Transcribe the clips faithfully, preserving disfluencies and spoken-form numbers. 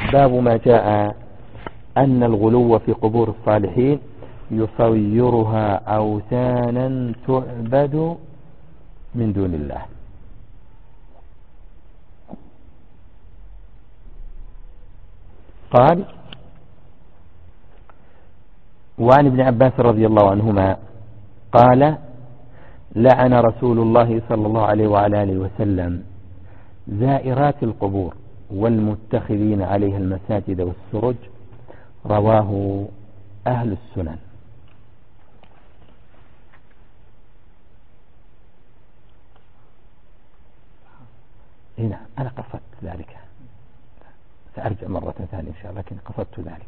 باب ما جاء أن الغلو في قبور الصالحين يصيرها أوثانا تعبد من دون الله. قال: وعن ابن عباس رضي الله عنهما قال: لعن رسول الله صلى الله عليه وعلى آله وسلم زائرات القبور والمتخذين عليها المساجد والسرج. رواه أهل السنن. هنا أنا قصدت ذلك، سأرجع مرة ثانية إن شاء الله، لكن قصدت ذلك.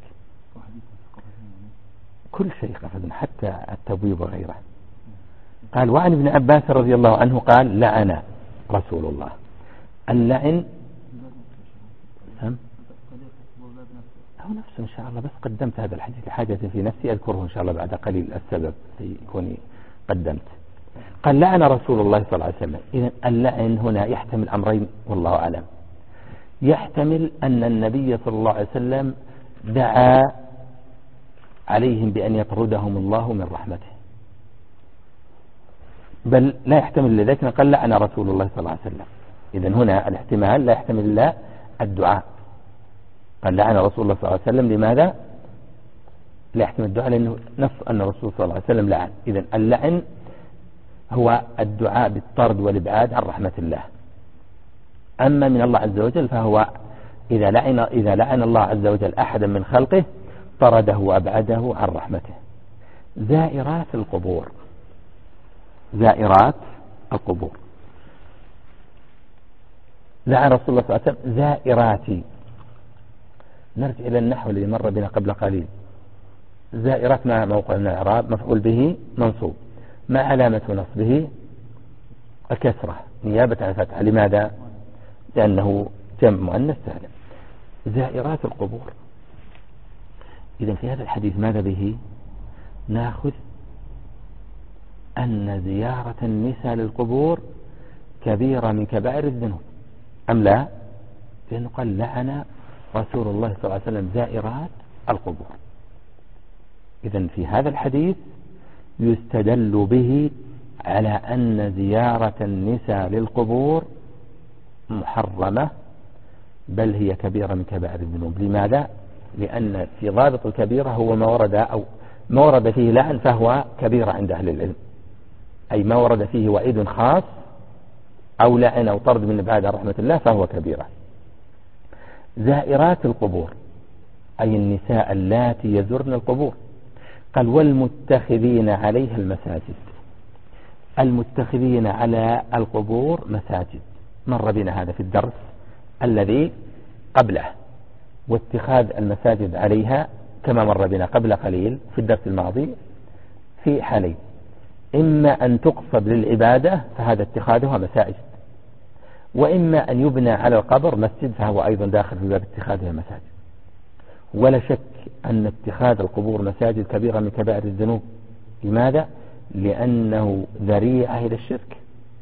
كل شيء قصدنا حتى التبويب وغيره. قال: وعن ابن عباس رضي الله عنه قال: لعن رسول الله. اللعن هو نفسه إن شاء الله، بس قدمت هذا الحديث لحاجة في نفسي أذكره إن شاء الله بعد قليل السبب في كوني قدمت. قال: لعن رسول الله صلى الله عليه وسلم. إذن اللعن هنا يحتمل أمرين والله أعلم. يحتمل أن النبي صلى الله عليه وسلم دعا عليهم بأن يطردهم الله من رحمته، بل لا يحتمل لذلك قال لعن رسول الله صلى الله عليه وسلم. إذن هنا الاحتمال لا يحتمل إلا الدعاء. قال لعن رسول الله صلى الله عليه وسلم، لماذا؟ لا يحتمل الدعاء لأنه نص أن الرسول صلى الله عليه وسلم لعن. إذن اللعن هو الدعاء بالطرد والإبعاد عن رحمة الله. أما من الله عز وجل فهو إذا لعن, إذا لعن الله عز وجل أحدا من خلقه طرده وأبعده عن رحمته. زائرات القبور، زائرات القبور، لعن رسول الله صلى الله عليه وسلم زائراتي. نرجع إلى النحو الذي مر بنا قبل قليل. زائرات مع موقع من الإعراب مفعول به منصوب، ما علامة نصبه؟ الكسرة نيابة عن الفتحة. لماذا؟ لأنه جمع مؤنث سالم. زائرات القبور. إذن في هذا الحديث ماذا به؟ نأخذ أن زيارة النساء للقبور كبيرة من كبائر الذنوب أم لا؟ لأنه قال لعن رسول الله صلى الله عليه وسلم زائرات القبور. إذن في هذا الحديث يستدل به على أن زيارة النساء للقبور محرمة، بل هي كبيرة من كبائر الذنوب. لماذا؟ لأن في ضابط الكبيرة هو ما ورد أو ما ورد فيه لعن فهو كبيرة عند أهل العلم، أي ما ورد فيه وعيد خاص أو لعن أو طرد من بعد رحمة الله فهو كبيرة. زائرات القبور أي النساء اللاتي يزرن القبور. قال: والمتخذين عليها المساجد. المتخذين على القبور مساجد، مر بنا هذا في الدرس الذي قبله. واتخاذ المساجد عليها كما مر بنا قبل قليل في الدرس الماضي في حالين: إما أن تقصد للعبادة فهذا اتخاذها مساجد، وإما أن يبنى على القبر مسجد فهو أيضا داخل في باب اتخاذها مساجد. ولا شك أن اتخاذ القبور مساجد كبيرة من كبائر الذنوب. لماذا؟ لأنه ذريعة إلى الشرك،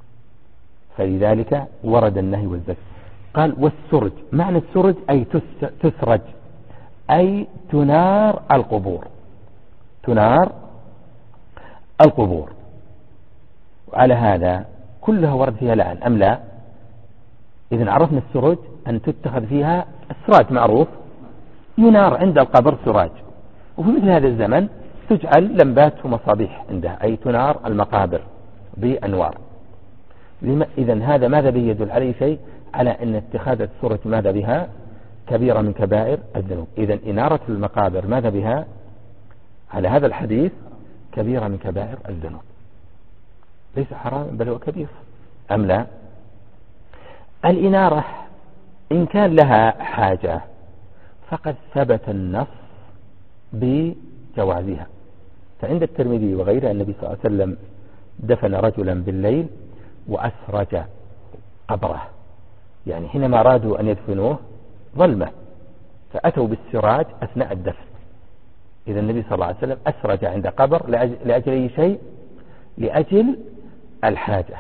فلذلك ورد النهي والزجر. قال: والسرج. معنى السرج أي تسرج، أي تنار القبور، تنار القبور. وعلى هذا كلها ورد فيها لعن أم لا؟ إذن عرفنا السرج أن تتخذ فيها السراج معروف، ينار عند القبر سراج. وفي مثل هذا الزمن تجعل لمبات ومصابيح عندها، أي تنار المقابر بأنوار. إذن هذا ماذا به يدل عليه؟ شيء على أن اتخاذ السرج ماذا بها؟ كبيرة من كبائر الذنوب. إذن إنارة المقابر ماذا بها؟ على هذا الحديث كبيرة من كبائر الذنوب، ليس حرام بل هو كبير أم لا؟ الإنارة إن كان لها حاجة فقد ثبت النص بجوازها. فعند الترمذي وغيره النبي صلى الله عليه وسلم دفن رجلا بالليل وأسرج قبره، يعني حينما أرادوا أن يدفنوه ظلمة فأتوا بالسراج أثناء الدفن. إذا النبي صلى الله عليه وسلم أسرج عند قبر لأجل أي شيء؟ لأجل الحاجة.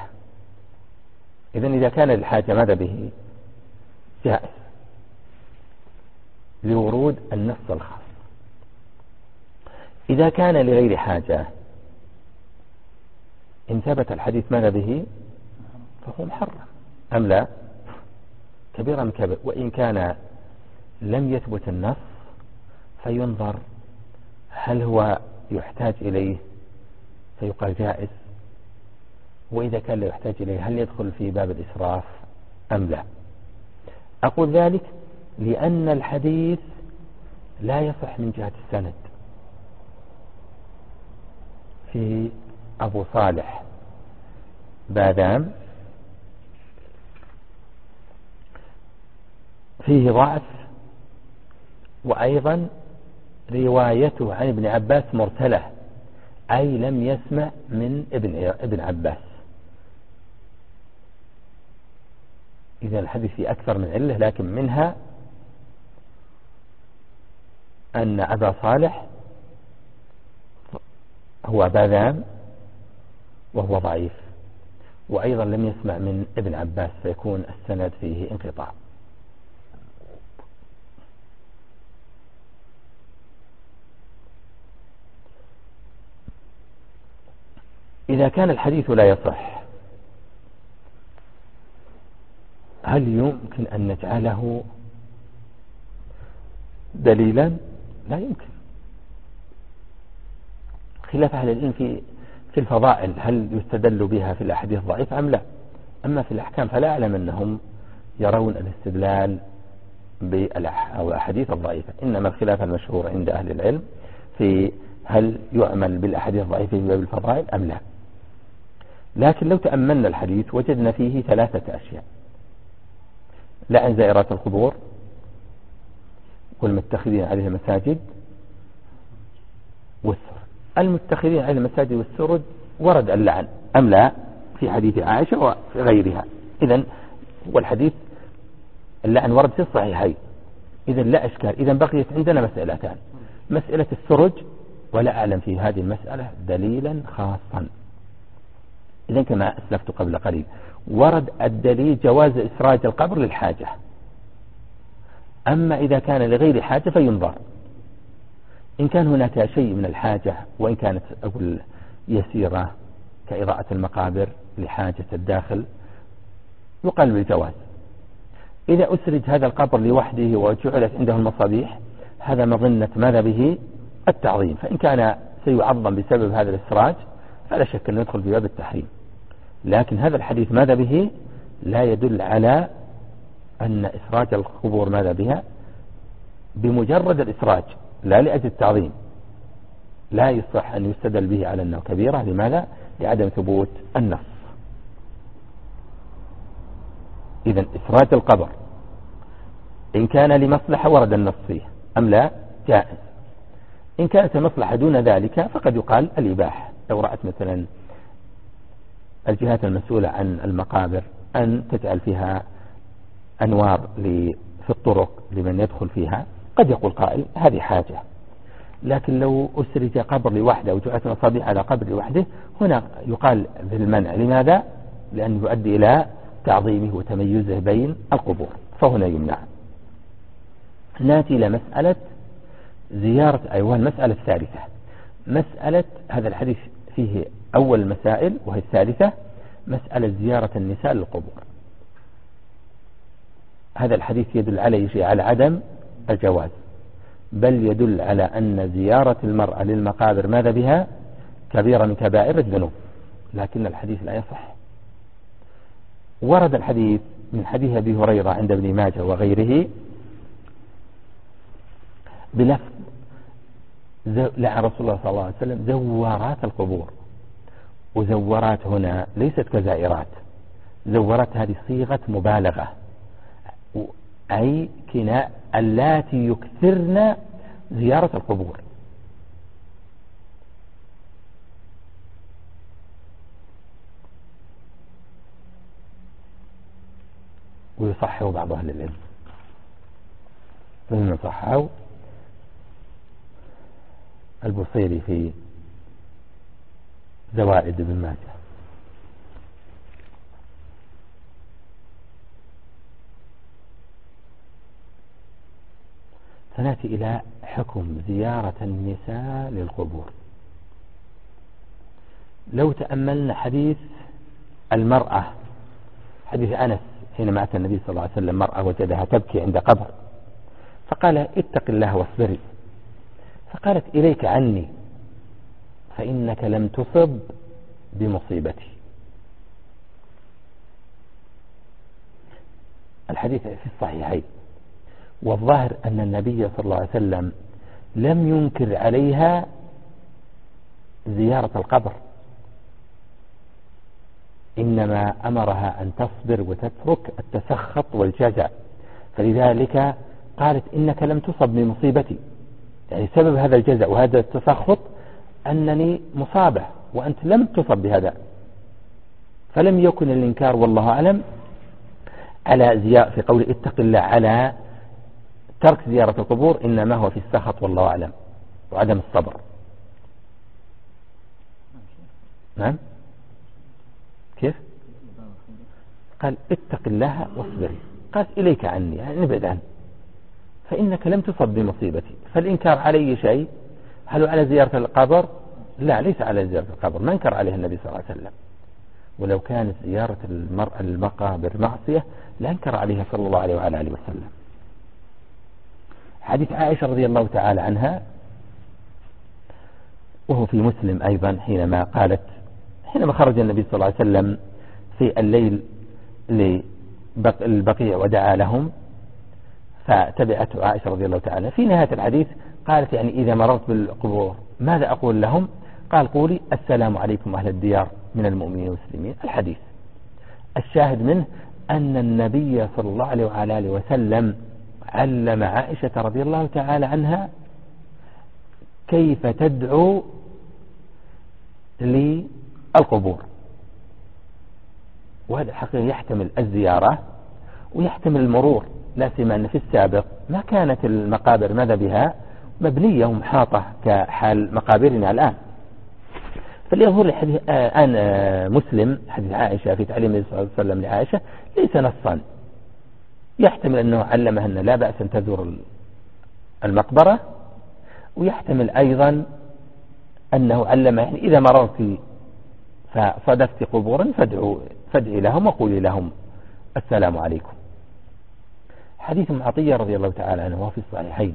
إذا إذا كان الحاجة ماذا به؟ جائز. لورود النص الخاص. إذا كان لغير حاجة إن ثبت الحديث ماذا به فهو محرم أم لا؟ كبيرا من كبير. وإن كان لم يثبت النص فينظر هل هو يحتاج إليه فيقال جائز، وإذا كان لا يحتاج إليه هل يدخل في باب الإسراف أم لا. أقول ذلك لأن الحديث لا يصح من جهة السند. في أبو صالح باذام فيه ضعف، وأيضا روايته عن ابن عباس مرسلة، أي لم يسمع من ابن ابن عباس. إذا الحديث فيه أكثر من علة، لكن منها أن أبا صالح هو باذام وهو ضعيف، وأيضا لم يسمع من ابن عباس، فيكون السند فيه انقطاع. إذا كان الحديث لا يصح هل يمكن أن نجعله دليلا؟ لا يمكن، خلاف أهل العلم في في الفضائل هل يستدل بها في الأحاديث ضعيفة أم لا. أما في الأحكام فلا أعلم أنهم يرون الاستدلال بالأحاديث الضعيفة، إنما الخلاف المشهور عند أهل العلم في هل يعمل بالأحاديث الضعيفة في باب الفضائل أم لا. لكن لو تأملنا الحديث وجدنا فيه ثلاثة أشياء: لعن زائرات القبور، والمتخذين عليها مساجد، والسرد. المتخذين عليها المساجد والسرد ورد اللعن أم لا في حديث عائشة وغيرها. إذن والحديث اللعن ورد في الصحيحين، إذن لا إشكال. إذن بقيت عندنا مسألتان: مسألة السرج، ولا أعلم في هذه المسألة دليلا خاصا. إذن كما أسلفت قبل قليل ورد الدليل جواز إسراج القبر للحاجة، أما إذا كان لغير حاجة فينظر. إن كان هناك شيء من الحاجة وإن كانت أقول يسيرة كإضاءة المقابر لحاجة الداخل يقال بالجواز. إذا أسرج هذا القبر لوحده وجعلت عنده المصابيح هذا مظنة ماذا به التعظيم، فإن كان سيعظم بسبب هذا الإسراج فلا شك أن يدخل في باب التحريم. لكن هذا الحديث ماذا به لا يدل على أن إسراج القبور ماذا بها بمجرد الإسراج لا لأجل التعظيم، لا يصح أن يستدل به على أنه كبيرة. لماذا؟ لعدم ثبوت النص. إذن إسراج القبر إن كان لمصلحة ورد النص فيه أم لا جائز. إن كانت المصلحة دون ذلك فقد يقال الإباحة. لو رأت مثلا الجهات المسؤولة عن المقابر أن تجعل فيها أنوار في الطرق لمن يدخل فيها قد يقول قائل هذه حاجة. لكن لو أسرج قبر لوحده وجعلت مصابيح على قبر لوحده هنا يقال بالمنع. لماذا؟ لأنه يؤدي إلى تعظيمه وتميزه بين القبور، فهنا يمنع. ناتي إلى مسألة زيارة أيوة المسألة الثالثة. مسألة هذا الحديث فيه أول المسائل وهي الثالثة، مسألة زيارة النساء للقبور. هذا الحديث يدل عليه على عدم الجواز، بل يدل على أن زيارة المرأة للمقابر ماذا بها كبيرة من كبائر الذنوب، لكن الحديث لا يصح. ورد الحديث من حديث أبي هريرة عند ابن ماجه وغيره بلفظ لعن رسول الله صلى الله عليه وسلم زوارات القبور. وزورات هنا ليست كزائرات، زورات هذه صيغة مبالغة، أي كناء اللاتي يكثرن زيارة القبور. ويصحه بعض أهل العلم، فمن صحه البصيري في زوائد ابن ماجه. سنأتي إلى حكم زيارة النساء للقبور. لو تأملنا حديث المرأة، حديث أنس حينما أتى النبي صلى الله عليه وسلم مرأة وجدها تبكي عند قبر فقال اتق الله واصبري، فقالت إليك عني فإنك لم تصب بمصيبتي. الحديث في الصحيحين، والظاهر أن النبي صلى الله عليه وسلم لم ينكر عليها زيارة القبر، إنما أمرها أن تصبر وتترك التسخط والجزع، فلذلك قالت إنك لم تصب بمصيبتي، يعني سبب هذا الجزع وهذا التسخط أنني مصابة وأنت لم تصب بهذا، فلم يكن الإنكار والله أعلم على زيارة في قول اتق الله على ترك زيارة القبور، إنما هو في السخط والله أعلم وعدم الصبر. نعم كيف؟ قال اتق الله واصبري، قال إليك عني يعني نبعد عنه فإنك لم تصب بمصيبتي. فالإنكار علي شيء، هل على زيارة القبر؟ لا، ليس على زيارة القبر، ما انكر عليها النبي صلى الله عليه وسلم، ولو كانت زيارة المرأة المقابر معصية لانكر عليها صلى الله عليه وعلى آله وسلم. حديث عائشة رضي الله تعالى عنها وهو في مسلم أيضا، حينما قالت حينما خرج النبي صلى الله عليه وسلم في الليل للبقيع ودعا لهم فتبعته عائشة رضي الله تعالى، في نهاية الحديث قالت يعني إذا مررت بالقبور ماذا أقول لهم؟ قال قولي السلام عليكم أهل الديار من المؤمنين والمسلمين. الحديث الشاهد منه أن النبي صلى الله عليه وعلى آله وسلم علم عائشة رضي الله تعالى عنها كيف تدعو للقبور، وهذا الحقيقة يحتمل الزيارة ويحتمل المرور، لا سيما أن في السابق ما كانت المقابر ماذا بها مبنية ومحاطة كحال مقابرنا الآن. فليظهر الحديث آن مسلم حديث عائشة في تعليم النبي صلى الله عليه وسلم لعائشة ليس نصا، يحتمل أنه علمها أن لا بأس أن تزور المقبرة، ويحتمل أيضا أنه علمها يعني إذا مررت فصدفت قبورا فادعوا فادعي لهم وقولي لهم السلام عليكم. حديث عطية رضي الله تعالى عنه وفي الصحيحين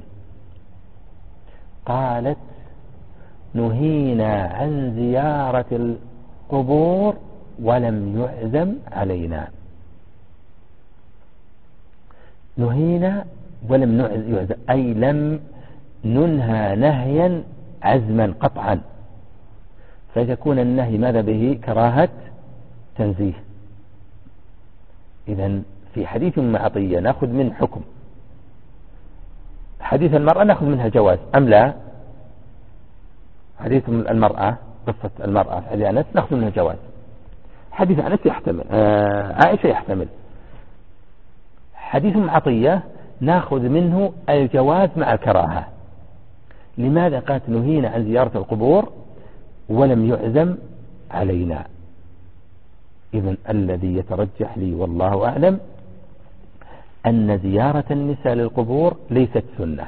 قالت نهينا عن زيارة القبور ولم يعزم علينا. نهينا ولم يعزم أي لم ننهى نهيا عزما قطعا، فيكون النهي ماذا به كراهة تنزيه. إذن في حديث أم عطية نأخذ من حكم، حديث المرأة نأخذ منها جواز أم لا؟ حديث المرأة قصة المرأة في حديث أنس نأخذ منها جواز، حديث أنس يحتمل آه عائشة يحتمل، حديث أم عطية نأخذ منه الجواز مع الكراهة. لماذا قالت نهينا عن زيارة القبور ولم يعزم علينا؟ إذن الذي يترجح لي والله أعلم أن زيارة النساء للقبور ليست سنة،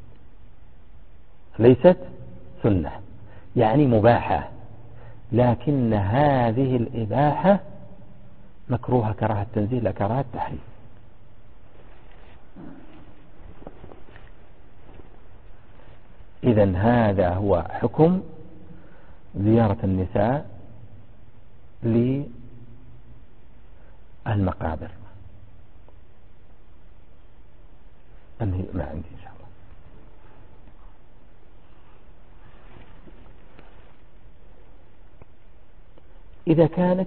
ليست سنة يعني مباحة، لكن هذه الإباحة مكروهة كراهة تنزيه لا كراهة تحريم. إذن هذا هو حكم زيارة النساء للمقابر. أنهي ما عندي إن شاء الله. إذا كانت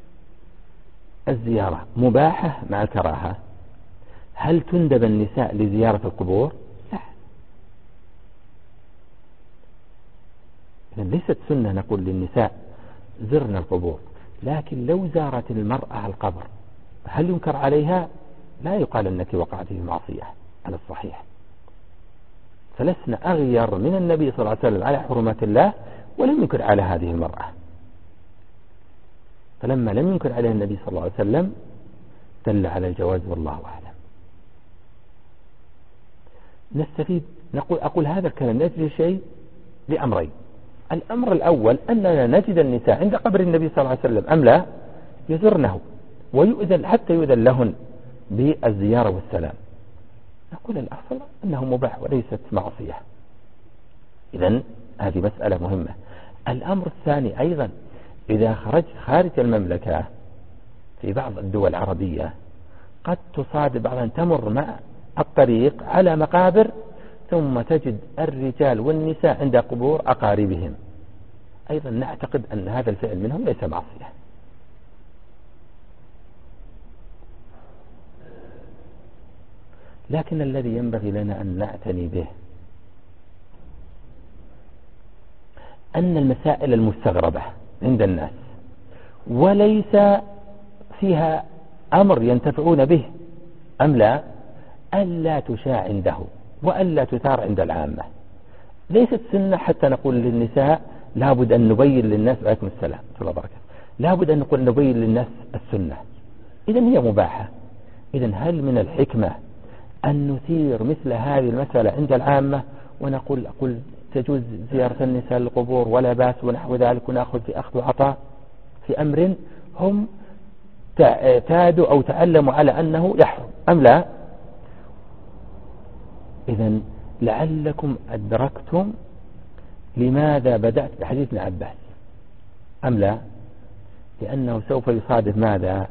الزيارة مباحة مع الكراهة هل تندب النساء لزيارة القبور؟ لا، ليست سنة نقول للنساء زرنا القبور، لكن لو زارت المرأة القبر هل ينكر عليها؟ لا يقال أنك وقعت في معصية على الصحيح، فلسنا أغير من النبي صلى الله عليه وسلم على حرمات الله ولم ينكر على هذه المرأة، فلما لم ينكر عليها النبي صلى الله عليه وسلم دل على الجواز والله أعلم. نستفيد نقول أقول هذا الكلام نجد شيء لأمرين. الأمر الأول أننا نجد النساء عند قبر النبي صلى الله عليه وسلم أم لا يزرنه ويؤذن حتى يؤذن لهن بالزيارة والسلام. نقول الأصل أنه مباح وليست معصية. إذن هذه مسألة مهمة. الأمر الثاني أيضا إذا خرجت خارج المملكة في بعض الدول العربية قد تصادف بعض أن تمر مع الطريق على مقابر ثم تجد الرجال والنساء عند قبور أقاربهم، أيضا نعتقد أن هذا الفعل منهم ليس معصية. لكن الذي ينبغي لنا أن نعتني به أن المسائل المستغربة عند الناس وليس فيها أمر ينتفعون به أم لا ألا تشاع عنده وألا تثار عند العامة. ليست سنة حتى نقول للنساء لابد أن نبين للناس عليكم السلام الله بركاته لابد أن نقول نبين للناس السنة. إذن هي مباحة. إذن هل من الحكمة أن نثير مثل هذه المسألة عند العامة ونقول أقول تجوز زيارة النساء للقبور ولا بأس ونحو ذلك ونأخذ في أخذ وعطاء في أمر هم اعتادوا أو تعلموا على أنه يحرم أم لا؟ إذن لعلكم أدركتم لماذا بدأت بحديث ابن عباس أم لا؟ لأنه سوف يصادف ماذا؟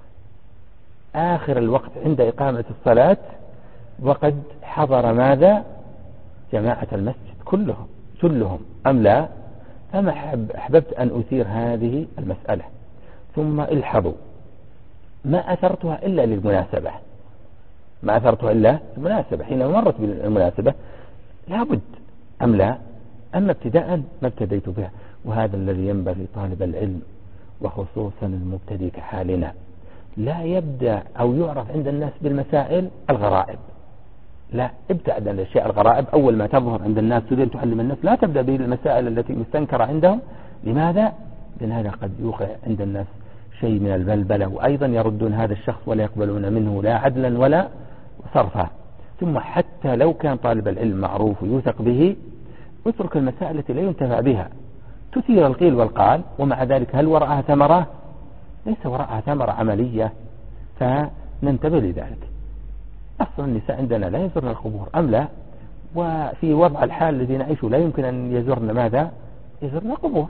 آخر الوقت عند إقامة الصلاة وقد حضر ماذا؟ جماعة المسجد كلهم كلهم أم لا؟ فما أحببت أن أثير هذه المسألة. ثم الحظوا ما أثرتها إلا للمناسبة ما أثرتها إلا للمناسبة حين مرت بالمناسبة لابد أم لا؟ أما ابتداء ما ابتديت بها. وهذا الذي ينبغي طالب العلم وخصوصا المبتدئ كحالنا لا يبدأ أو يعرف عند الناس بالمسائل الغرائب. لا ابتعد عن الأشياء الغرائب. أول ما تظهر عند الناس تريد أن تعلم الناس لا تبدأ بالمسائل التي مستنكرة عندهم. لماذا؟ لأن هذا قد يوقع عند الناس شيء من البلبلة وأيضا يردون هذا الشخص ولا يقبلون منه لا عدلا ولا صرفا. ثم حتى لو كان طالب العلم معروف ويوثق به اترك المسائل التي لا ينتفع بها تثير القيل والقال ومع ذلك هل وراءها ثمرة؟ ليس وراءها ثمرة عملية. فننتبه لذلك. أصلا النساء عندنا لا يزورن القبور أم لا؟ وفي وضع الحال الذي نعيشه لا يمكن أن يزورن ماذا؟ يزورن القبور.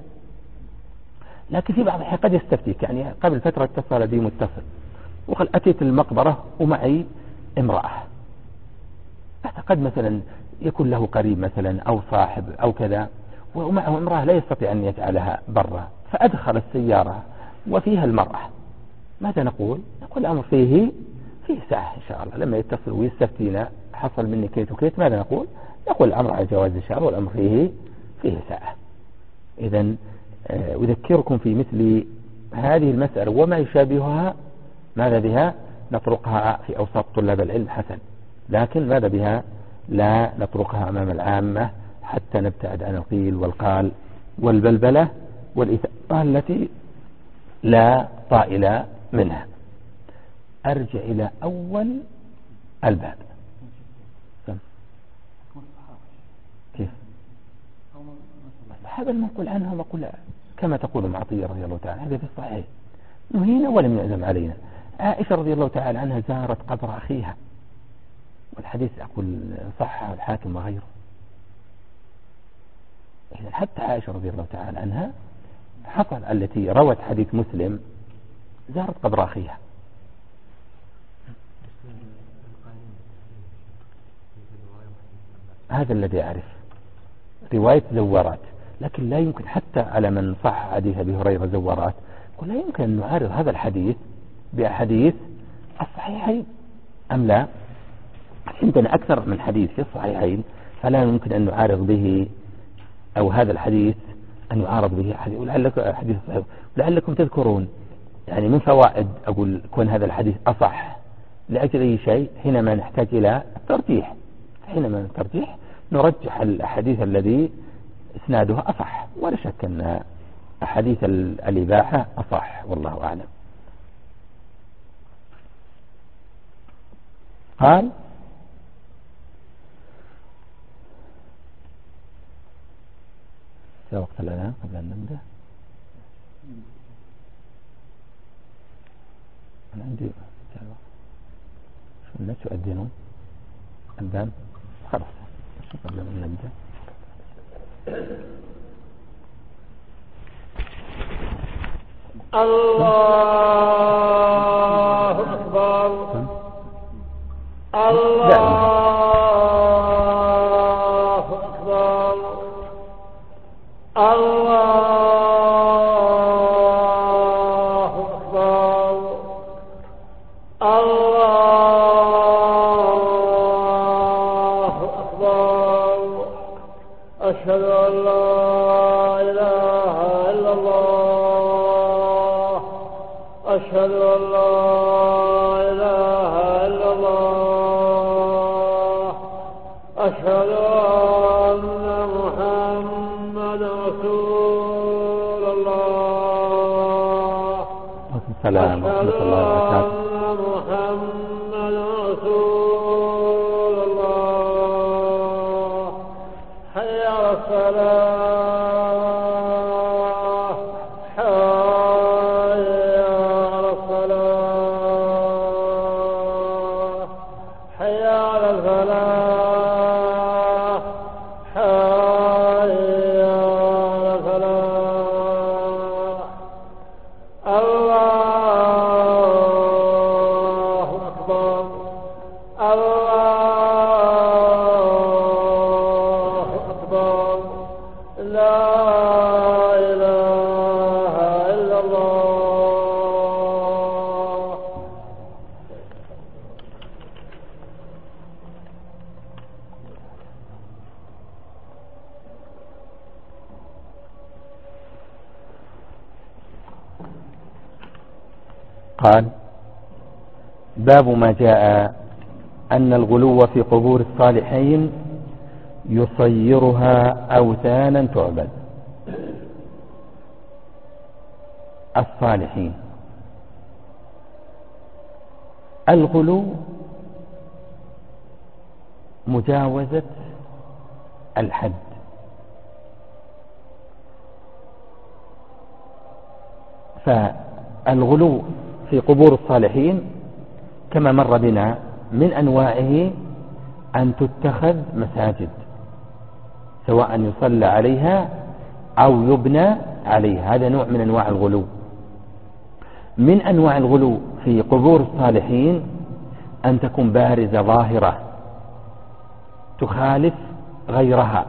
لكن في بعض الحين قد يستفتيك. يعني قبل فترة اتصل بي متصل وقال أتيت المقبرة ومعي امرأة أعتقد مثلا يكون له قريب مثلا أو صاحب أو كذا ومعه امرأة لا يستطيع أن يجعلها برا فأدخل السيارة وفيها المرأة. ماذا نقول؟ نقول الأمر فيه فيه ساعة إن شاء الله. لما يتصل ويستفتينا حصل مني كيت وكيت ماذا نقول؟ نقول الأمر على جواز إن شاء الله والأمر فيه فيه ساعة. إذن أذكركم في مثل هذه المسألة وما يشابهها ماذا بها نطرقها في أوساط طلاب العلم حسن. لكن ماذا بها لا نطرقها أمام العامة حتى نبتعد عن القيل والقال والبلبلة والإثارة التي لا طائل منها. أرجع إلى أول الباب. كيف هذا المنقول عنهم أقول كما تقول معطية رضي الله تعالى هذا في الصحيح نهينا ولم يعزم علينا. عائشة رضي الله تعالى عنها زارت قبر أخيها والحديث أقول صح الحاكم وغيره. إذن حتى عائشة رضي الله تعالى عنها حصل التي روت حديث مسلم زارت قبر أخيها. هذا الذي أعرف رواية زورات. لكن لا يمكن حتى على من صح حديث أبي هريرة زورات لا يمكن أن نعارض هذا الحديث بأحاديث الصحيحين أم لا؟ عندنا أكثر من حديث في الصحيحين فلا يمكن أن نعارض به أو هذا الحديث أن يعارض به حديث. ولعلكم حديث صحيح ولعلكم تذكرون يعني من فوائد أقول كون هذا الحديث أصح لأجل أي شيء حينما نحتاج إلى الترجيح. حينما الترجيح نرجح الحديث الذي إسنادها أصح ولا شك أن أحاديث الإباحة أصح والله أعلم. قال في وقت الأذان قبل أن نبدأ. أنا عندي شو الناس يؤذنون الآن خلاص قبل أن نبدأ. الله أكبر الله أكبر الله أكبر الله أكبر أشهد أن لا إله إلا الله أشهد أن لا إله إلا الله أشهد أن محمد رسول الله السلام ورحمة الله وبركاته. أشهد أن محمد رسول الله حي على الصلاة حي على الصلاة حي على الفلاح حي على الفلاح الله أكبر الله أكبر لا إله إلا الله. قال باب ما جاء أن الغلو في قبور الصالحين يصيرها أوثانا تعبد. الصالحين الغلو مجاوزة الحد، فالغلو في قبور الصالحين كما مر بنا من أنواعه أن تتخذ مساجد سواء يصلى عليها أو يبنى عليها، هذا نوع من أنواع الغلو. من أنواع الغلو في قبور الصالحين أن تكون بارزة ظاهرة تخالف غيرها،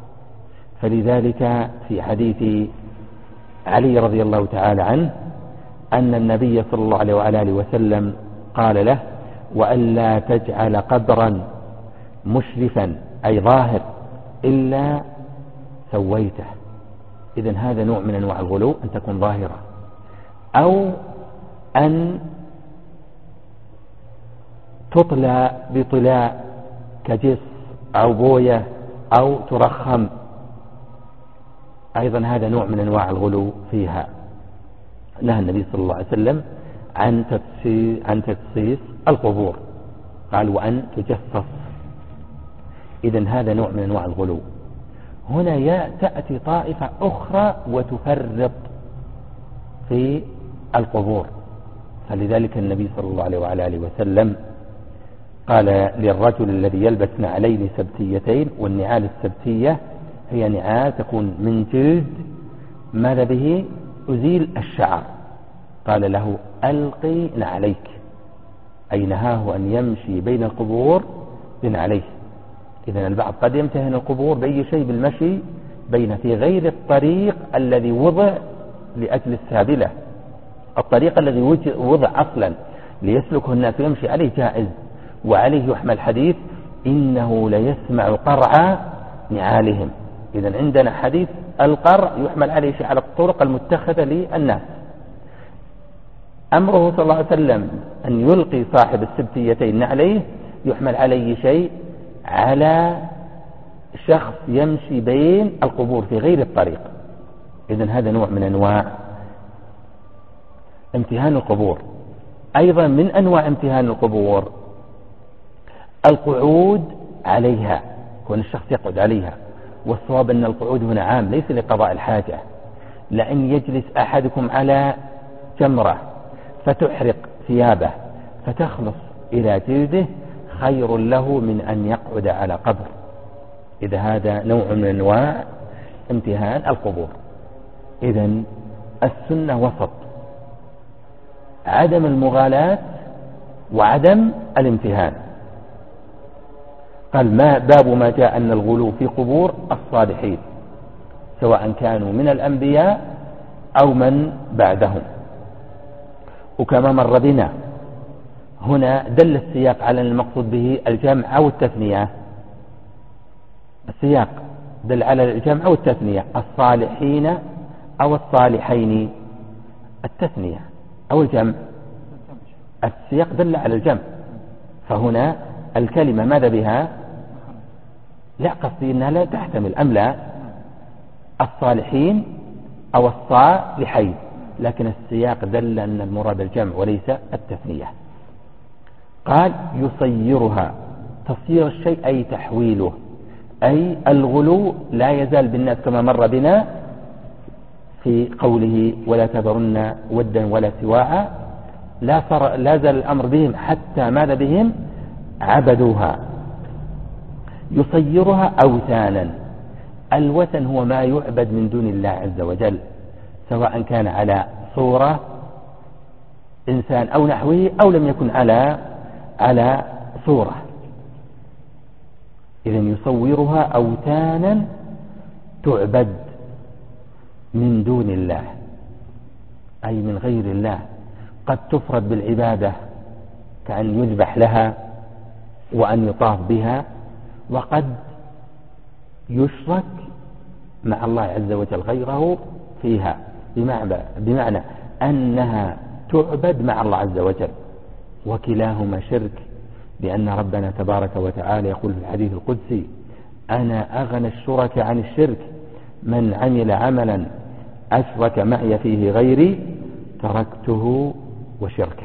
فلذلك في حديث علي رضي الله تعالى عنه أن النبي صلى الله عليه وعلى آله وسلم قال له: وألا تجعل قبرا مشرفا أي ظاهر إلا سويته. إذن هذا نوع من أنواع الغلو، أن تكون ظاهرة، أو أن تطلع بطلاع كجس أو بوية أو ترخم، أيضا هذا نوع من أنواع الغلو فيها. نهى النبي صلى الله عليه وسلم عن تدسيس عن تدسيس القبور، قال: وأن تجسس. إذن هذا نوع من أنواع الغلو. هنا تأتي طائفة أخرى وتفرط في القبور، فلذلك النبي صلى الله عليه وعلى آله وسلم قال للرجل الذي يلبس نعلين سبتيتين، والنعال السبتية هي نعال تكون من جلد ماذا به أزيل الشعر، قال له: ألقي نعليك، أي نهاه أن يمشي بين القبور بنعليه. إذن البعض قد يمتهن القبور بأي شيء بالمشي بين في غير الطريق الذي وضع لأجل السابلة، الطريق الذي وضع أصلا ليسلكه الناس ويمشي عليه جائز، وعليه يحمل حديث: إنه ليسمع قرع نعالهم. إذن عندنا حديث القرع يحمل عليه شيء على الطرق المتخذة للناس. أمره صلى الله عليه وسلم أن يلقي صاحب السبتيتين عليه يحمل عليه شيء على شخص يمشي بين القبور في غير الطريق. إذن هذا نوع من أنواع امتهان القبور. أيضا من أنواع امتهان القبور القعود عليها، كون الشخص يقعد عليها والصواب أن القعود هنا عام ليس لقضاء الحاجة، لأن يجلس أحدكم على جمرة فتحرق ثيابه فتخلص إلى جلده خير له من أن يقعد على قبر، إذا هذا نوع من أنواع امتهان القبور. إذن السنة وسط، عدم المغالاة وعدم الامتهان. قال ما باب ما جاء أن الغلو في قبور الصالحين سواء كانوا من الأنبياء أو من بعدهم. وكما مر بنا هنا دل السياق على المقصود به الجمع أو التثنية، السياق دل على الجمع أو التثنية، الصالحين أو الصالحين، التثنية أو الجمع، السياق دل على الجمع، فهنا الكلمة ماذا بها؟ لا قصدي أنها لا تحتمل أم لا، الصالحين أو الصالحين، لكن السياق دل أن المراد الجمع وليس التثنية. قال يصيرها، تصير الشيء أي تحويله، أي الغلو لا يزال بالناس كما مر بنا في قوله ولا تذرن ودا ولا سواعا، لا, لا زال الأمر بهم حتى ماذا بهم عبدوها. يصيرها أوثانا، الوثن هو ما يعبد من دون الله عز وجل، سواء كان على صورة إنسان أو نحوه أو لم يكن على على صورة. إذن يصورها أوثانا تعبد من دون الله أي من غير الله، قد تفرد بالعبادة كأن يذبح لها وأن يطاف بها، وقد يشرك مع الله عز وجل غيره فيها، بمعنى, بمعنى أنها تعبد مع الله عز وجل، وكلاهما شرك، لأن ربنا تبارك وتعالى يقول في الحديث القدسي أنا أغنى الشرك عن الشرك، من عمل عملا أشرك معي فيه غيري تركته وشركه.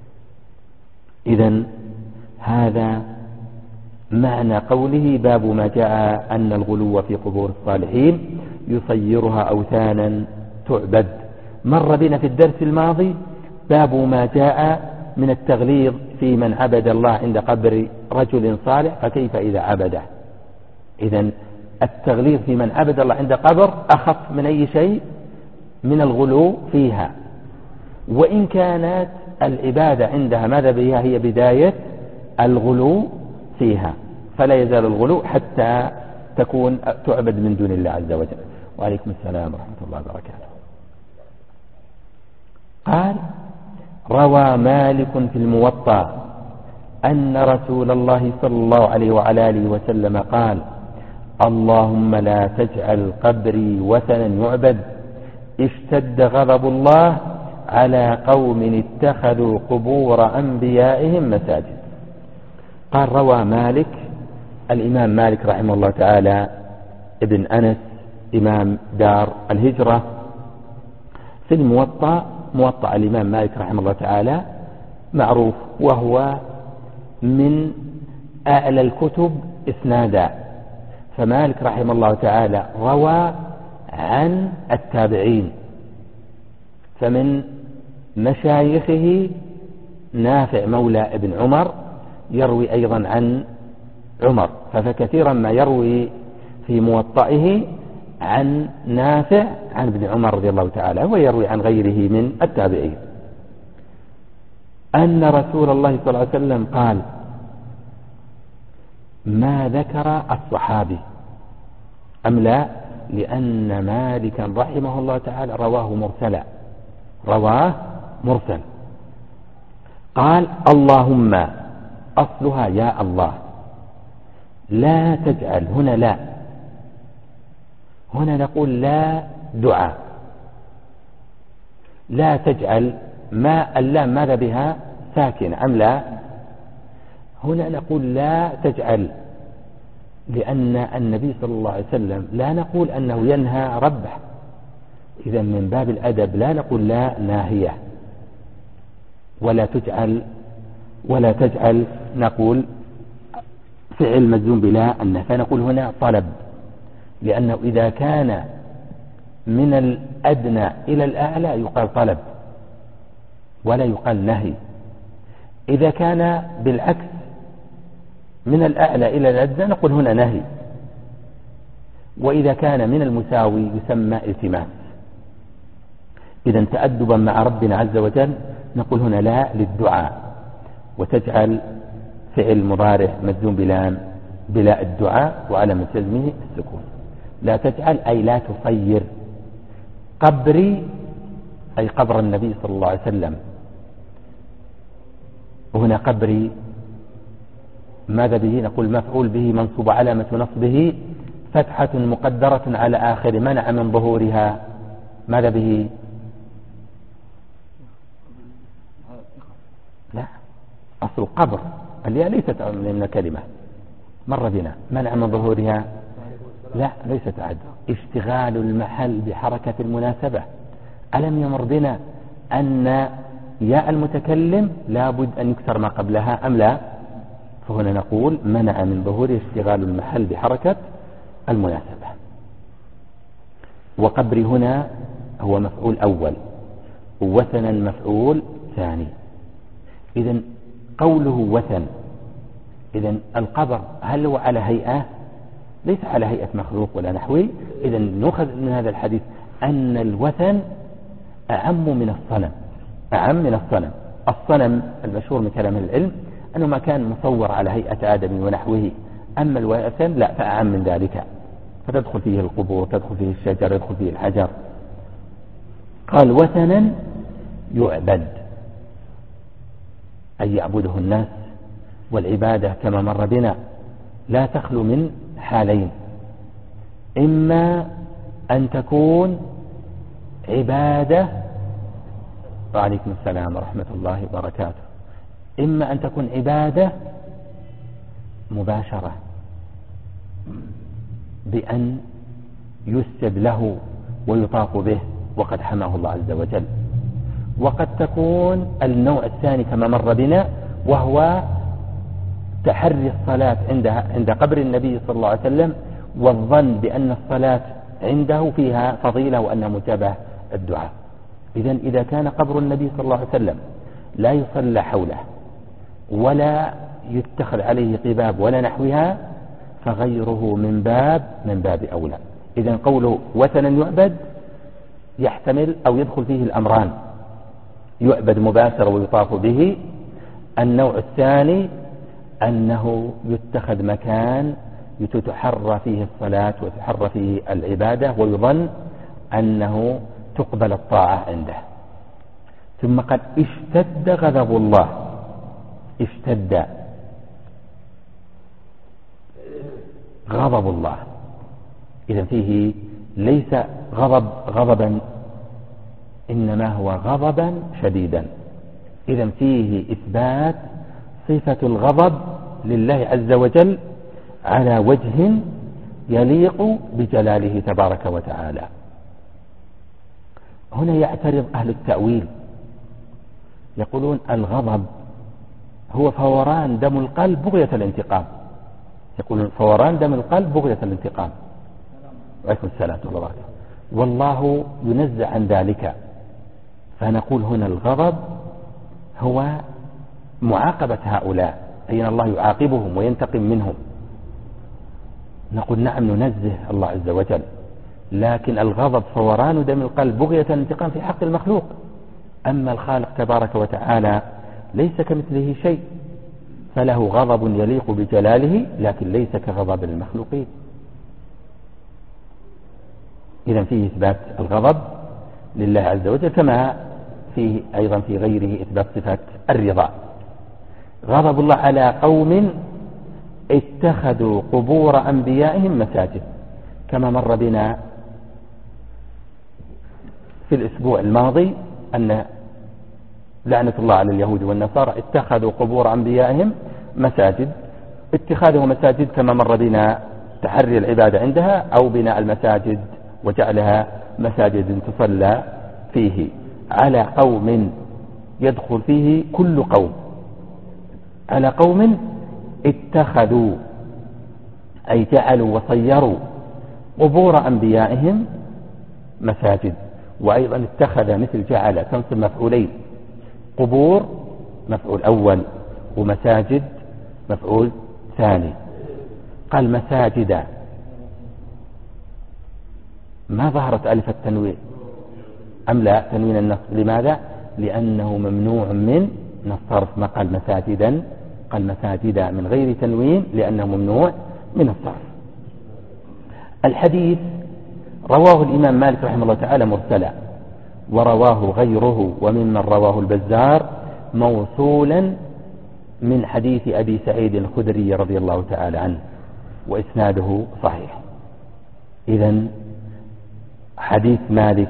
إذن هذا معنى قوله باب ما جاء أن الغلو في قبور الصالحين يصيرها أوثانا تعبد. مر بنا في الدرس الماضي باب ما جاء من التغليظ في من عبد الله عند قبر رجل صالح فكيف إذا عبده. إذن التغليظ في من عبد الله عند قبر أخف من أي شيء من الغلو فيها، وإن كانت العبادة عندها ماذا بها هي بداية الغلو فيها، فلا يزال الغلو حتى تكون تعبد من دون الله عز وجل. وعليكم السلام ورحمة الله وبركاته. قال روى مالك في الموطأ أن رسول الله صلى الله عليه وعلى آله وسلم قال اللهم لا تجعل قبري وثنا يعبد اشتد غضب الله على قوم اتخذوا قبور أنبيائهم مساجد. قال روى مالك، الإمام مالك رحمه الله تعالى ابن أنس إمام دار الهجرة، في الموطأ، موطأ الإمام مالك رحمه الله تعالى معروف وهو من أعلى الكتب إسنادا، فمالك رحمه الله تعالى روى عن التابعين، فمن مشايخه نافع مولى ابن عمر يروي أيضا عن عمر، فكثيرا ما يروي في موطئه عن نافع عن ابن عمر رضي الله تعالى، ويروي عن غيره من التابعين أن رسول الله صلى الله عليه وسلم قال، ما ذكر الصحابي أم لا، لأن مالكا رحمه الله تعالى رواه مرسلا، رواه مرسل. قال اللهم، أصلها يا الله، لا تجعل، هنا لا، هنا نقول لا دعاء، لا تجعل، ما اللام ماذا بها ساكن أم لا، هنا نقول لا تجعل، لأن النبي صلى الله عليه وسلم لا نقول أنه ينهى ربه، إذا من باب الأدب لا نقول لا ناهية، ولا تجعل ولا تجعل نقول فعل مجزوم بلا النهي، فنقول هنا طلب، لأنه إذا كان من الأدنى إلى الأعلى يقال طلب ولا يقال نهي. إذا كان بالعكس من الأعلى إلى الأدنى نقول هنا نهي. وإذا كان من المساوي يسمى التماس. إذا تأدبا مع ربنا عز وجل نقول هنا لا للدعاء، وتجعل فعل مضارع مجزوم بلام بلا الدعاء وعلى جزمه السكون. لا تجعل أي لا تصير. قبري أي قبر النبي صلى الله عليه وسلم. وهنا قبري ماذا به؟ نقول مفعول به منصوب علامة نصبه فتحة مقدرة على آخر منع من ظهورها. ماذا به؟ لا، أصل قبر اللي ليست من الكلمة مر بنا. منع من ظهورها لا ليست عد. اشتغال المحل بحركة المناسبة. ألم يمر بنا أن ياء المتكلم لابد أن يكسر ما قبلها أم لا؟ فهنا نقول منع من ظهور اشتغال المحل بحركة المناسبة. وقبري هنا هو مفعول أول، وثنا مفعول ثاني. إذن قوله وثن، إذن القبر هل هو على هيئة؟ ليس على هيئة مخلوق ولا نحوي. إذن نأخذ من هذا الحديث أن الوثن أعم من الصنم. أعم من الصنم. الصنم المشهور من كلام العلم أنه ما كان مصور على هيئة آدم ونحوه. أما الوثن لا، فأعم من ذلك، فتدخل فيه القبور، تدخل فيه الشجر، يدخل فيه الحجر. قال وثنا يعبد أي يعبده الناس. والعبادة كما مر بنا لا تخلو من حالين: إما أن تكون عبادة، وعليكم السلام ورحمة الله وبركاته، إما أن تكون عبادة مباشرة بأن يسجد له ويطاف به وقد حماه الله عز وجل. وقد تكون النوع الثاني كما مر بنا، وهو تحري الصلاة عندها عند قبر النبي صلى الله عليه وسلم، والظن بأن الصلاة عنده فيها فضيلة وأنها مجابة الدعاء. إذن إذا كان قبر النبي صلى الله عليه وسلم لا يصلى حوله ولا يتخذ عليه قباب ولا نحوها، فغيره من باب من باب أولى. إذن قوله وثنا يعبد يحتمل أو يدخل فيه الأمران: يعبد مباشرة ويطاف به. النوع الثاني أنه يتخذ مكان تتحرى فيه الصلاة وتحرى فيه العبادة ويظن أنه تقبل الطاعة عنده. ثم قد اشتد غضب الله. اشتد غضب الله. إذن فيه ليس غضب غضبا، إنما هو غضبا شديدا. إذن فيه إثبات صفة الغضب لله عز وجل على وجه يليق بجلاله تبارك وتعالى. هنا يعترض أهل التأويل، يقولون الغضب هو فوران دم القلب بغية الانتقام. يقولون فوران دم القلب بغية الانتقام. وعليكم السلام ورحمة الله. والله ينزع عن ذلك. فنقول هنا الغضب هو معاقبة هؤلاء، أي أن الله يعاقبهم وينتقم منهم. نقول نعم ننزه الله عز وجل، لكن الغضب فوران دم القلب بغية الانتقام في حق المخلوق. أما الخالق تبارك وتعالى ليس كمثله شيء، فله غضب يليق بجلاله لكن ليس كغضب المخلوقين. إذن فيه إثبات الغضب لله عز وجل، كما فيه أيضا في غيره إثبات صفة الرضا. غضب الله على قوم اتخذوا قبور أنبيائهم مساجد، كما مر بنا في الأسبوع الماضي أن لعنة الله على اليهود والنصارى اتخذوا قبور أنبيائهم مساجد. اتخاذه مساجد كما مر بنا تحري العبادة عندها أو بناء المساجد وجعلها مساجد تصلى فيه على قوم يدخل فيه كل قوم. على قوم اتخذوا أي جعلوا وصيروا قبور أنبيائهم مساجد. وأيضا اتخذ مثل جعل تنصب مفعولين، قبور مفعول أول ومساجد مفعول ثاني. قال مساجد، ما ظهرت ألف التنوين أم لا تنوين النصب؟ لماذا؟ لأنه ممنوع من الصرف. ما قال مساجدا، قال مساجد من غير تنوين لأنه ممنوع من الصرف. الحديث رواه الإمام مالك رحمه الله تعالى مرسلا، ورواه غيره وممن رواه البزار موصولا من حديث أبي سعيد الخدري رضي الله تعالى عنه، وإسناده صحيح. إذن حديث مالك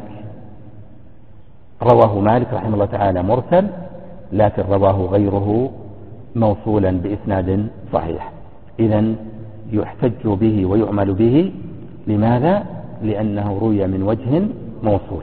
رواه مالك رحمه الله تعالى مرسل، لكن رواه غيره موصولا بإسناد صحيح. إذن يحتج به ويعمل به. لماذا؟ لأنه روي من وجه موصول.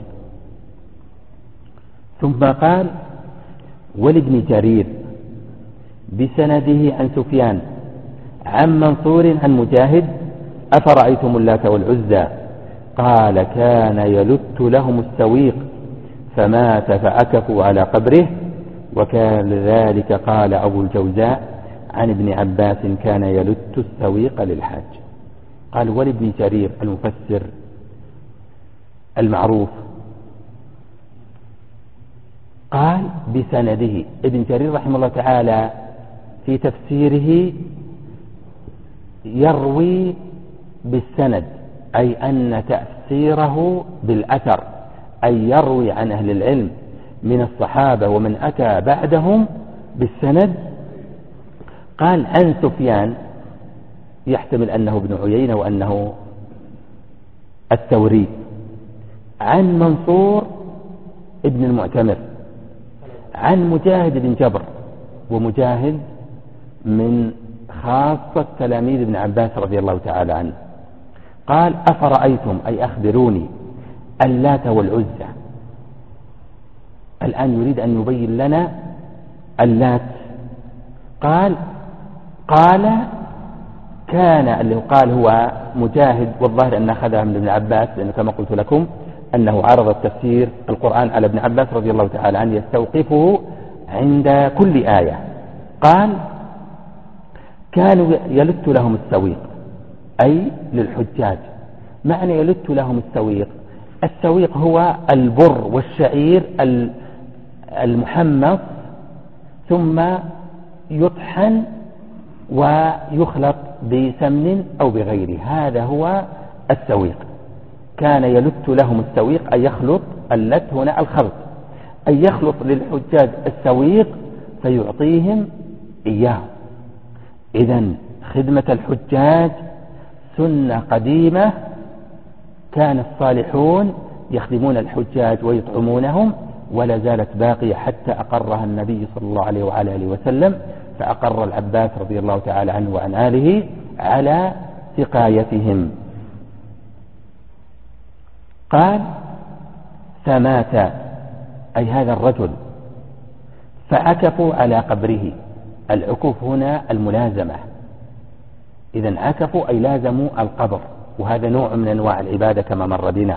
ثم قال ولابن جرير بسنده عن سفيان عن منصور عن مجاهد أفرأيتم اللات والعزى قال كان يلت لهم السويق فمات فعكفوا على قبره. وكذلك قال أبو الجوزاء عن ابن عباس كان يلت السويق للحاج. قال ولابن جرير المفسر المعروف قال بسنده. ابن جرير رحمه الله تعالى في تفسيره يروي بالسند، أي أن تفسيره بالأثر، أي يروي عن أهل العلم من الصحابة ومن أتى بعدهم بالسند. قال عن سفيان، يحتمل أنه ابن عيينة وأنه الثوري، عن منصور ابن المعتمر، عن مجاهد بن جبر، ومجاهد من خاصة تلاميذ ابن عباس رضي الله تعالى عنه. قال أفرأيتم، أي أخبروني، اللات والعزى. الآن يريد أن يبين لنا اللات. قال قال كان، اللي قال هو مجاهد، والظاهر أن أخذها من ابن عباس، لأنه كما قلت لكم أنه عرض التفسير القرآن على ابن عباس رضي الله تعالى عنه يستوقفه عند كل آية. قال كانوا يلت لهم السويق، أي للحجاج. معنى يلت لهم السويق، السويق هو البر والشعير المحمص ثم يطحن ويخلط بسمن أو بغيره، هذا هو السويق. كان يلت لهم السويق، أي يخلط، اللت هنا الخلط، أي يخلط للحجاج السويق فيعطيهم إياه. إذن خدمة الحجاج سنة قديمة، كان الصالحون يخدمون الحجاج ويطعمونهم، ولا زالت باقية حتى أقرها النبي صلى الله عليه وعلى آله وسلم، فأقر العباس رضي الله تعالى عنه وعن آله على سقايتهم. قال فمات، أي هذا الرجل، فعكفوا على قبره. العكوف هنا الملازمة، إذن عكفوا أي لازموا القبر، وهذا نوع من أنواع العبادة كما مر بنا.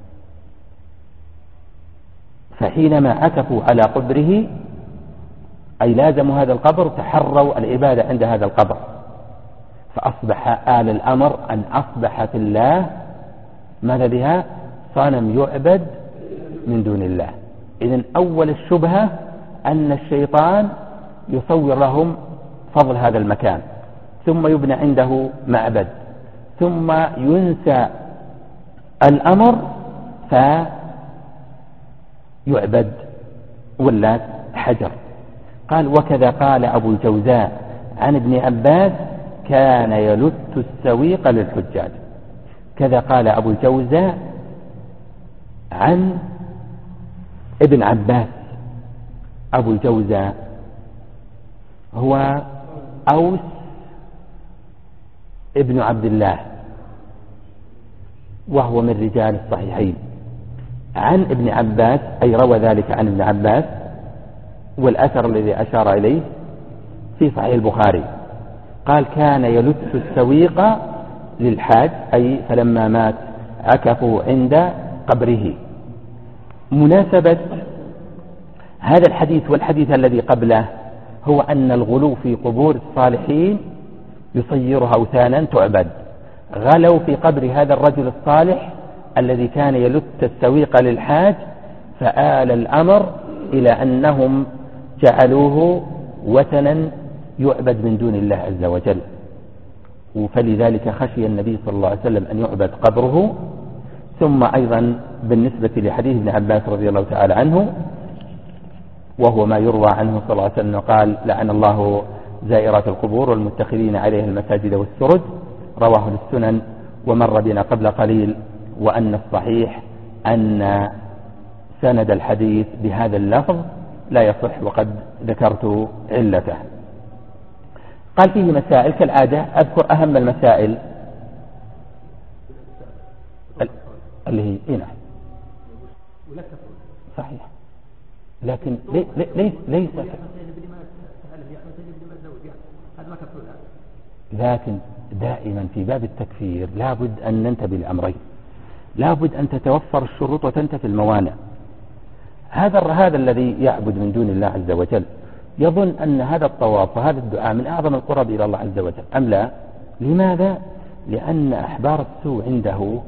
فحينما عكفوا على قبره أي لازموا هذا القبر، تحروا العبادة عند هذا القبر، فأصبح آل الأمر أن أصبحت الله ماذا بها؟ صنم يعبد من دون الله. إذن أول الشبهة أن الشيطان يصور لهم فضل هذا المكان، ثم يبنى عنده معبد، ثم ينسى الأمر فيعبد ولا حجر. قال وكذا قال أبو الجوزاء عن ابن عباس كان يلت السويق للحجاج. كذا قال أبو الجوزاء عن ابن عباس. أبو الجوزاء هو أوس ابن عبد الله، وهو من رجال الصحيحين، عن ابن عباس، أي روى ذلك عن ابن عباس، والأثر الذي أشار إليه في صحيح البخاري. قال كان يلت السويق للحاج أي فلما مات عكفوا عند قبره. مناسبة هذا الحديث والحديث الذي قبله هو أن الغلو في قبور الصالحين يصيرها أوثانا تعبد. غلوا في قبر هذا الرجل الصالح الذي كان يلت السويق للحاج، فآل الأمر إلى أنهم جعلوه وثنا يعبد من دون الله عز وجل. فلذلك خشي النبي صلى الله عليه وسلم أن يعبد قبره. ثم أيضا بالنسبة لحديث ابن عباس رضي الله تعالى عنه، وهو ما يروى عنه صلى الله عليه وسلم قال: لعن الله زائرات القبور والمتخذين عليها المساجد والسرج، رواه السنن ومر بنا قبل قليل. وأن الصحيح أن سند الحديث بهذا اللفظ لا يصح، وقد ذكرت علته. قال فيه مسائل كالعادة، أذكر أهم المسائل اللي هي إيه نعم صحيح، لكن لي لي ليس لكن دائما في باب التكفير لابد أن ننتبه لأمرين: لابد أن تتوفر الشروط وتنتفي الموانع. هذا هذا الذي يعبد من دون الله عز وجل يظن أن هذا الطواف وهذا الدعاء من أعظم القرب إلى الله عز وجل، أم لا؟ لماذا؟ لأن أحبار السوء عنده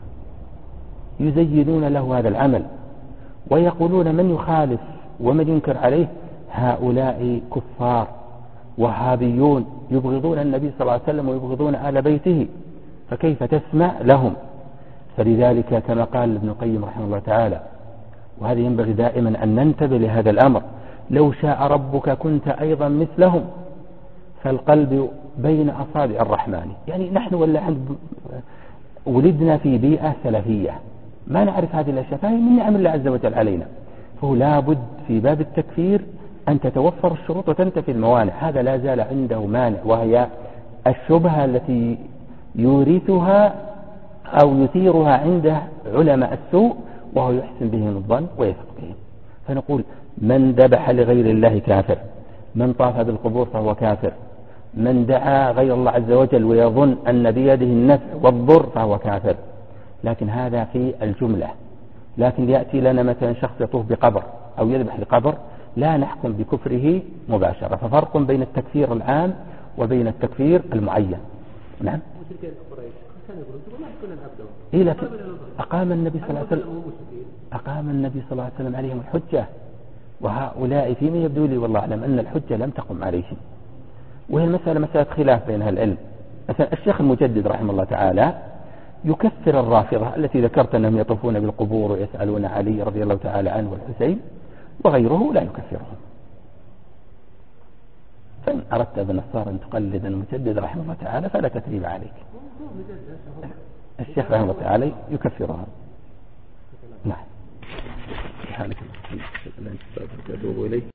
يزينون له هذا العمل ويقولون من يخالف ومن ينكر عليه هؤلاء كفار وهابيون يبغضون النبي صلى الله عليه وسلم ويبغضون آل بيته، فكيف تسمع لهم؟ فلذلك كما قال ابن القيم رحمه الله تعالى، وهذا ينبغي دائما أن ننتبه لهذا الأمر: لو شاء ربك كنت أيضا مثلهم، فالقلب بين أصابع الرحمن. يعني نحن ولا ولدنا في بيئة سلفية ما نعرف هذه الأشياء، فهي من نعم الله عز وجل علينا. فهو لابد في باب التكفير أن تتوفر الشروط وتنتفي الموانع. هذا لا زال عنده مانع، وهي الشبهة التي يورثها أو يثيرها عند علماء السوء، وهو يحسن بهم الظن ويثق بهم. فنقول: من ذبح لغير الله كافر، من طاف بالقبور فهو كافر، من دعا غير الله عز وجل ويظن أن بيده النفع والضر فهو كافر. لكن هذا في الجملة. لكن يأتي لنا مثلا شخص يطوف بقبر أو يذبح لقبر، لا نحكم بكفره مباشرة. ففرق بين التكفير العام وبين التكفير المعين. نعم. إيه، لكن أقام النبي صلى الله عليه وسلم أقام النبي صلى الله عليه وسلم عليهم الحجة، وهؤلاء فيما يبدو لي والله أعلم أن الحجة لم تقم عليهم. وهي المسألة مسألة خلاف بين أهل العلم. مثلا الشيخ المجدد رحمه الله تعالى يكفر الرافضة التي ذكرت أنهم يطوفون بالقبور ويسألون علي رضي الله تعالى عنه والحسين، وغيره لا يكفرهم. فإن أردت بالنصارى أن تقلد المجدد رحمه الله تعالى فلا تثريب عليك. الشيخ رحمه الله تعالى يكفرهم. نعم.